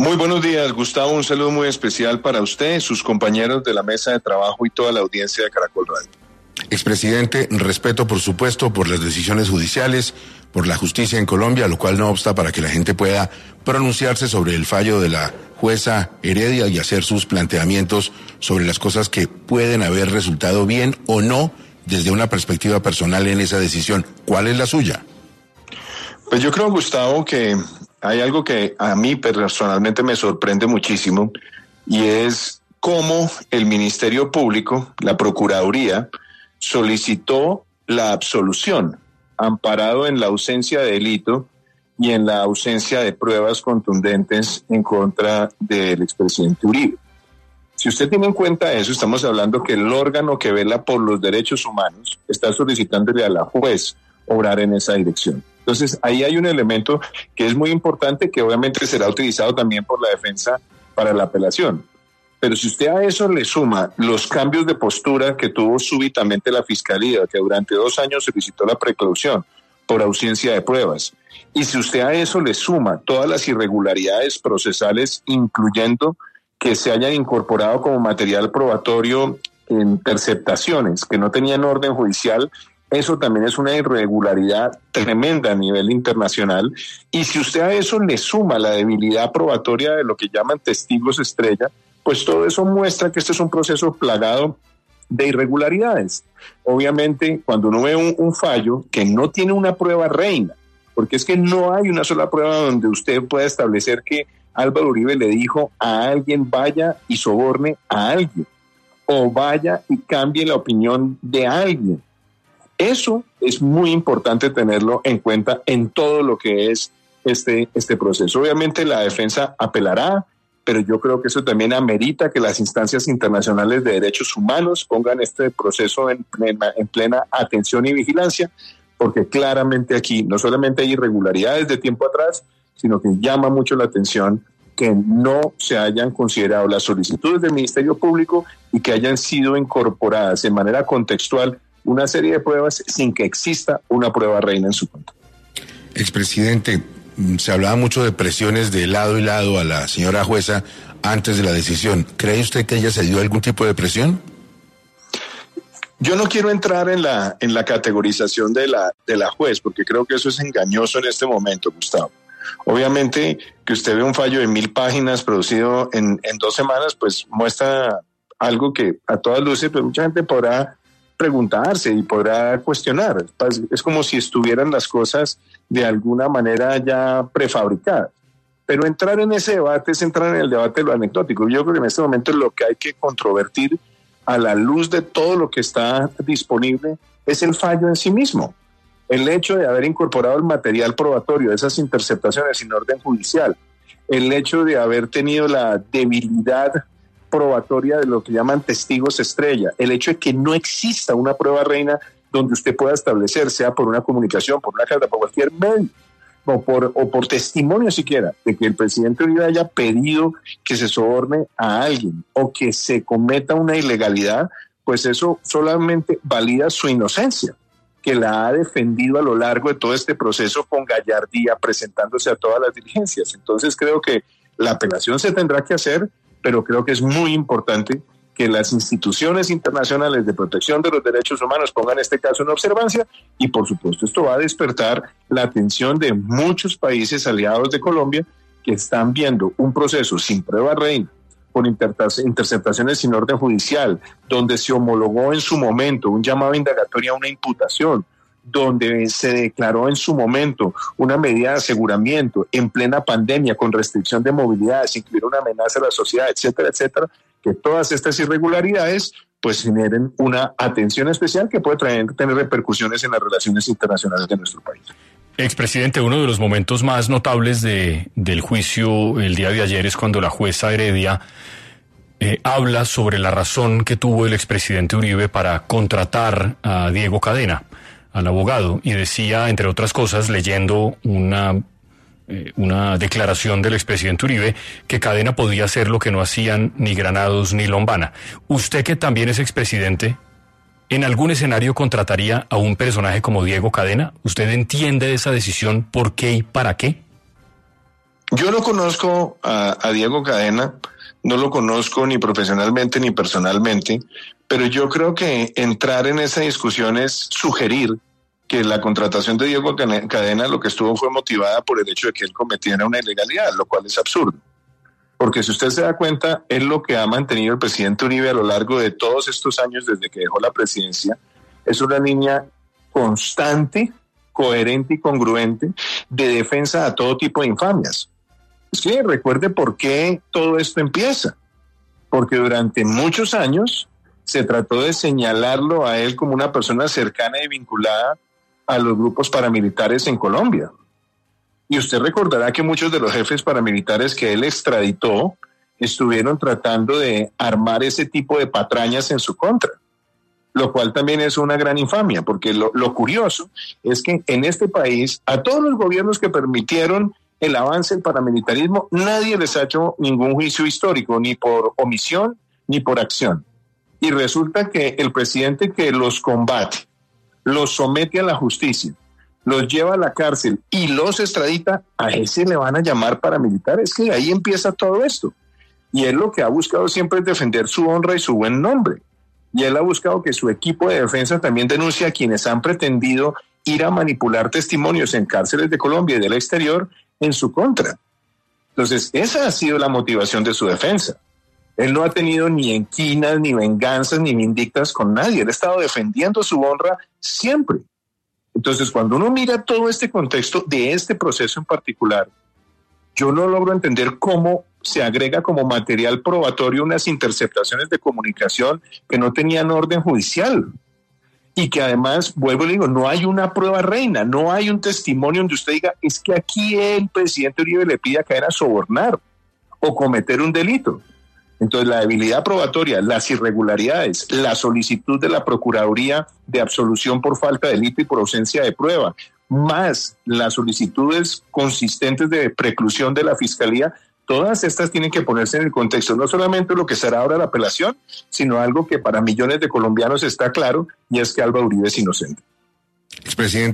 Muy buenos días, Gustavo. Un saludo muy especial para usted, sus compañeros de la mesa de trabajo y toda la audiencia de Caracol Radio. Expresidente, respeto por supuesto por las decisiones judiciales, por la justicia en Colombia, lo cual no obsta para que la gente pueda pronunciarse sobre el fallo de la jueza Heredia y hacer sus planteamientos sobre las cosas que pueden haber resultado bien o no desde una perspectiva personal en esa decisión. ¿Cuál es la suya? Pues yo creo, Gustavo, que hay algo que a mí personalmente me sorprende muchísimo y es cómo el Ministerio Público, la Procuraduría, solicitó la absolución, amparado en la ausencia de delito y en la ausencia de pruebas contundentes en contra del expresidente Uribe. Si usted tiene en cuenta eso, estamos hablando que el órgano que vela por los derechos humanos está solicitándole a la juez obrar en esa dirección. Entonces, ahí hay un elemento que es muy importante, que obviamente será utilizado también por la defensa para la apelación. Pero si usted a eso le suma los cambios de postura que tuvo súbitamente la Fiscalía, que durante 2 años solicitó la precaución por ausencia de pruebas, y si usted a eso le suma todas las irregularidades procesales, incluyendo que se hayan incorporado como material probatorio interceptaciones que no tenían orden judicial, eso también es una irregularidad tremenda a nivel internacional. Y si usted a eso le suma la debilidad probatoria de lo que llaman testigos estrella, pues todo eso muestra que este es un proceso plagado de irregularidades. Obviamente, cuando uno ve un fallo que no tiene una prueba reina, porque es que no hay una sola prueba donde usted pueda establecer que Álvaro Uribe le dijo a alguien vaya y soborne a alguien, o vaya y cambie la opinión de alguien. Eso es muy importante tenerlo en cuenta en todo lo que es este proceso. Obviamente la defensa apelará, pero yo creo que eso también amerita que las instancias internacionales de derechos humanos pongan este proceso en plena atención y vigilancia, porque claramente aquí no solamente hay irregularidades de tiempo atrás, sino que llama mucho la atención que no se hayan considerado las solicitudes del Ministerio Público y que hayan sido incorporadas de manera contextual una serie de pruebas sin que exista una prueba reina en su contra. Expresidente, se hablaba mucho de presiones de lado y lado a la señora jueza antes de la decisión. ¿Cree usted que ella se dio algún tipo de presión? Yo no quiero entrar en la categorización de la juez, porque creo que eso es engañoso en este momento, Gustavo. Obviamente que usted ve un fallo de 1000 páginas producido en 2 semanas, pues muestra algo que a todas luces, pues mucha gente podrá preguntarse y podrá cuestionar. Es como si estuvieran las cosas de alguna manera ya prefabricadas. Pero entrar en ese debate es entrar en el debate de lo anecdótico. Yo creo que en este momento lo que hay que controvertir a la luz de todo lo que está disponible es el fallo en sí mismo. El hecho de haber incorporado el material probatorio de esas interceptaciones sin orden judicial, el hecho de haber tenido la debilidad probatoria de lo que llaman testigos estrella, el hecho de que no exista una prueba reina donde usted pueda establecer, sea por una comunicación, por una carta, por cualquier medio, o por testimonio siquiera, de que el presidente Uribe haya pedido que se soborne a alguien o que se cometa una ilegalidad, pues eso solamente valida su inocencia, que la ha defendido a lo largo de todo este proceso con gallardía, presentándose a todas las diligencias. Entonces creo que la apelación se tendrá que hacer, pero creo que es muy importante que las instituciones internacionales de protección de los derechos humanos pongan este caso en observancia y, por supuesto, esto va a despertar la atención de muchos países aliados de Colombia que están viendo un proceso sin prueba reina, por interceptaciones sin orden judicial, donde se homologó en su momento un llamado a indagatoria a una imputación, donde se declaró en su momento una medida de aseguramiento en plena pandemia con restricción de movilidad, sin incluir una amenaza a la sociedad, etcétera, etcétera, que todas estas irregularidades pues generen una atención especial que puede tener repercusiones en las relaciones internacionales de nuestro país. Expresidente, uno de los momentos más notables del juicio el día de ayer es cuando la jueza Heredia habla sobre la razón que tuvo el expresidente Uribe para contratar a Diego Cadena, al abogado, y decía, entre otras cosas, leyendo una declaración del expresidente Uribe, que Cadena podía hacer lo que no hacían ni Granados ni Lombana. Usted, que también es expresidente, ¿en algún escenario contrataría a un personaje como Diego Cadena? ¿Usted entiende esa decisión? ¿Por qué y para qué? Yo no conozco a Diego Cadena, no lo conozco ni profesionalmente ni personalmente, pero yo creo que entrar en esa discusión es sugerir que la contratación de Diego Cadena lo que estuvo fue motivada por el hecho de que él cometiera una ilegalidad, lo cual es absurdo. Porque si usted se da cuenta, es lo que ha mantenido el presidente Uribe a lo largo de todos estos años desde que dejó la presidencia, es una línea constante, coherente y congruente de defensa a todo tipo de infamias. Es que recuerde por qué todo esto empieza. Porque durante muchos años se trató de señalarlo a él como una persona cercana y vinculada a los grupos paramilitares en Colombia. Y usted recordará que muchos de los jefes paramilitares que él extraditó estuvieron tratando de armar ese tipo de patrañas en su contra, lo cual también es una gran infamia, porque lo curioso es que en este país, a todos los gobiernos que permitieron el avance del paramilitarismo, nadie les ha hecho ningún juicio histórico, ni por omisión, ni por acción. Y resulta que el presidente que los combate, los somete a la justicia, los lleva a la cárcel y los extradita, a ese le van a llamar paramilitar. Es que ahí empieza todo esto. Y él lo que ha buscado siempre es defender su honra y su buen nombre. Y él ha buscado que su equipo de defensa también denuncie a quienes han pretendido ir a manipular testimonios en cárceles de Colombia y del exterior en su contra. Entonces, esa ha sido la motivación de su defensa. Él no ha tenido ni enquinas, ni venganzas, ni vindictas con nadie. Él ha estado defendiendo su honra siempre. Entonces, cuando uno mira todo este contexto de este proceso en particular, yo no logro entender cómo se agrega como material probatorio unas interceptaciones de comunicación que no tenían orden judicial. Y que además, vuelvo y digo, no hay una prueba reina, no hay un testimonio donde usted diga, es que aquí el presidente Uribe le pide a Cadena sobornar o cometer un delito. Entonces, la debilidad probatoria, las irregularidades, la solicitud de la Procuraduría de absolución por falta de delito y por ausencia de prueba, más las solicitudes consistentes de preclusión de la Fiscalía, todas estas tienen que ponerse en el contexto, no solamente lo que será ahora la apelación, sino algo que para millones de colombianos está claro, y es que Álvaro Uribe es inocente. Expresidente.